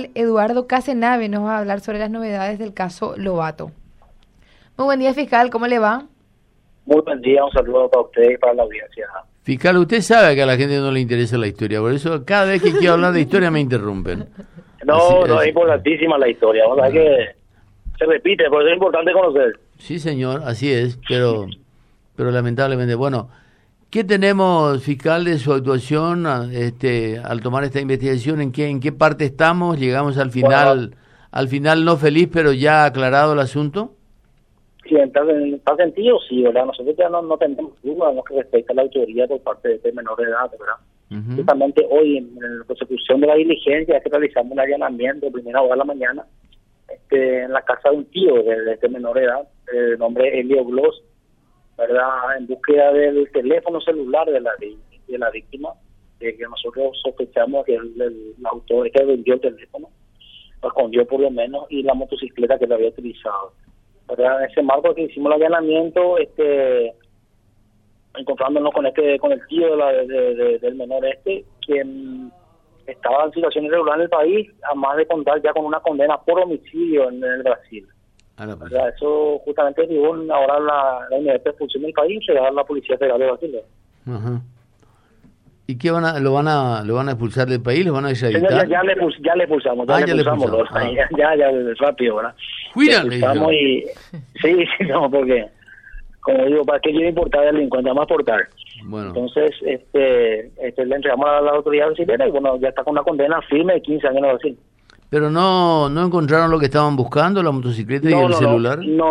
fiscal Eduardo Casenave nos va a hablar sobre las novedades del caso Lobato. Muy buen día, fiscal, ¿cómo le va? Muy buen día, un saludo para usted y para la audiencia. Fiscal, usted sabe que a la gente no le interesa la historia, por eso cada vez que quiero hablar de historia me interrumpen. No, es importantísima la historia, o sea que se repite, por eso es importante conocer. Sí, señor, así es, pero lamentablemente, bueno, ¿qué tenemos, fiscal, de su actuación al tomar esta investigación? ¿En qué parte estamos? ¿Llegamos al final no feliz, pero ya aclarado el asunto? Sí, en tal sentido, sí, ¿verdad? Nosotros ya no tenemos duda en lo que respecta a la autoría por parte de este menor de edad, ¿verdad? Uh-huh. Justamente hoy, en la consecución de la diligencia, que realizamos un allanamiento a primera hora de la mañana en la casa de un tío de este menor de edad, de nombre Elio Gloss, ¿verdad? En búsqueda del teléfono celular de la víctima, que nosotros sospechamos que el autor que vendió el teléfono, lo escondió por lo menos, y la motocicleta que lo había utilizado. ¿Verdad? En ese marco que hicimos el allanamiento, encontrándonos con el tío del menor quien estaba en situación irregular en el país, además de contar ya con una condena por homicidio en el Brasil. ¿Verdad? Eso justamente derivó ahora la inmediata expulsión del país y a la Policía Federal de Brasil. Ajá. ¿Y qué lo van a expulsar del país? ¿Lo van a extraditar? Ya le expulsamos, ya rápido, ¿verdad? Cuídale. Sí, no, porque, como digo, ¿para qué quiere importar el delincuente? Vamos a aportar. Bueno. Entonces, le entregamos a la autoridad brasileña y bueno, ya está con una condena firme de 15 años en Brasil. ¿Pero no encontraron lo que estaban buscando, la motocicleta y el celular? No.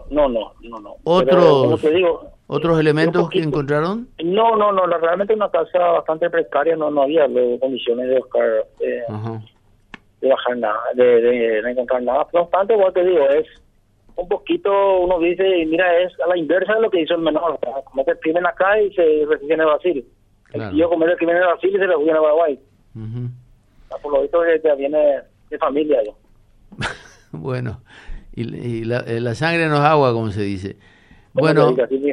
¿Otros elementos que encontraron? No, realmente una casa bastante precaria, no había condiciones de buscar, de bajar nada, de encontrar nada. No obstante, como te digo, es un poquito, uno dice, mira, es a la inversa de lo que hizo el menor, comete el crimen acá y se refugia en Brasil. Claro. El tío comete el crimen en Brasil y se refugia en Paraguay. Por lo visto ya viene de familia ya. Bueno, y la sangre no es agua, como se dice. Bueno,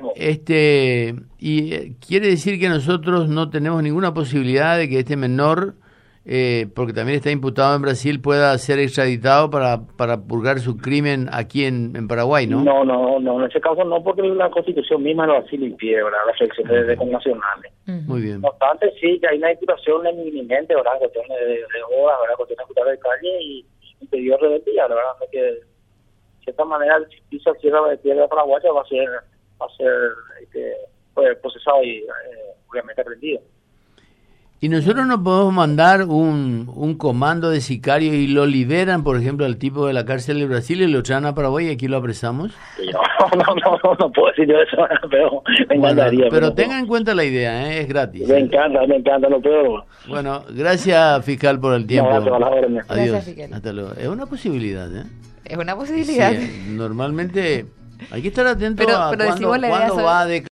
y quiere decir que nosotros no tenemos ninguna posibilidad de que este menor, porque también está imputado en Brasil, pueda ser extraditado para purgar su crimen aquí en Paraguay, ¿no? No, en ese caso no, porque la Constitución misma lo así impide, ¿verdad? Las elecciones de connacionales. Muy bien. No obstante, sí, que hay una imputación inminente, ¿verdad? Cuestiones de horas, ¿verdad? Cuestiones de calle y impidió rebeldía, ¿verdad? Que de cierta manera el justicia de tierra paraguaya va a ser procesado y obviamente rendido. ¿Y nosotros no podemos mandar un comando de sicarios y lo liberan, por ejemplo, al tipo de la cárcel de Brasil y lo traen a Paraguay y aquí lo apresamos? No puedo decir yo eso, pero me encantaría. Pero tenga en cuenta la idea, es gratis. Me encanta, lo peor. Bueno, gracias, fiscal, por el tiempo. Adiós. Gracias, hasta luego. Es una posibilidad, Es una posibilidad. Sí, normalmente hay que estar atento pero a cuándo va a